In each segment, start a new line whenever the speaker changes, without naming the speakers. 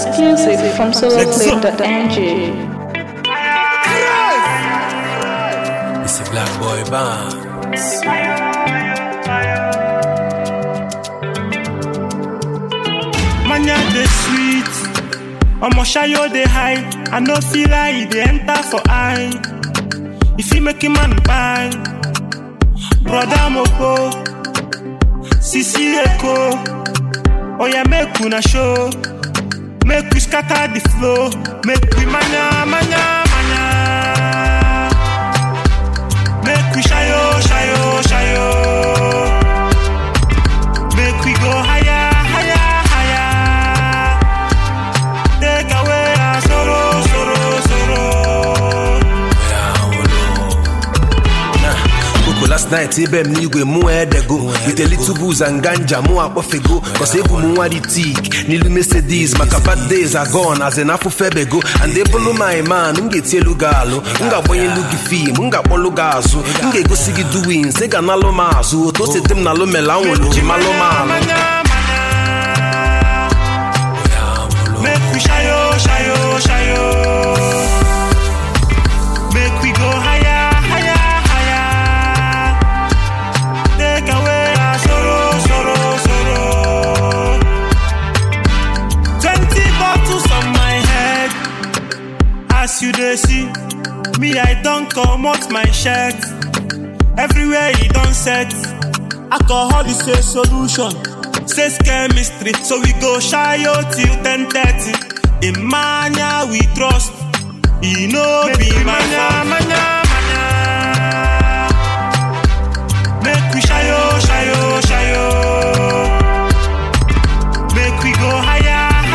Exclusive from soloclip.ng.
It's a Black Boy band.
Manya the sweet, I'ma show you the high. I no feel like they enter for eye. If you make a man buy, brother Moko, Sisi Eko, oh yeah, make una show, make we scatter the flow, make we manya, make we shayo, make we go higher.
Last night, Ibem Nigwe mu edego with a little booze and ganja mu apofego. Cause Ebu Muwadi Teak, Nilu Mercedes, my bad days are gone as an apple febego. And they follow my man, Unge Tielugalo, Unga Boy Lugi Fee, Munga Polugazu, Unge go Sigi doing, Sega Nalo Mazu, Toast them Nalo Melan, Jimalo Man.
Make we shayo. Make we go higher. As you dey see, me I don't come out my shirt. Everywhere he don't set. Alcohol is a solution. Says chemistry, so we go shy out till 10:30. In mania we trust. He no be mania. Make we shy. Make we go higher.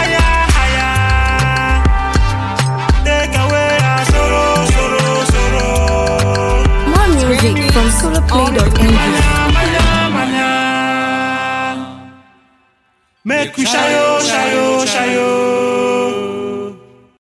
Music from soloclip.ng.
Make we shayo.